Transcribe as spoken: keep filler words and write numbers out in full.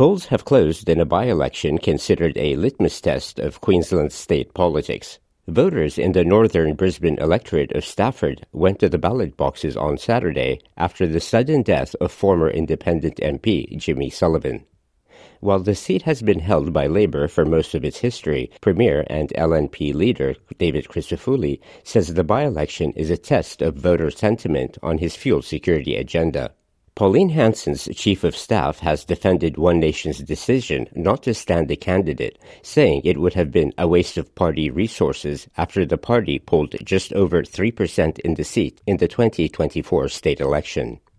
Polls have closed in a by-election considered a litmus test of Queensland's state politics. Voters in the northern Brisbane electorate of Stafford went to the ballot boxes on Saturday after the sudden death of former independent M P Jimmy Sullivan. While the seat has been held by Labor for most of its history, Premier and L N P leader David Crisafulli says the by-election is a test of voter sentiment on his fuel security agenda. Pauline Hanson's chief of staff has defended One Nation's decision not to stand a candidate, saying it would have been a waste of party resources after the party polled just over three percent in the seat in the twenty twenty-four state election.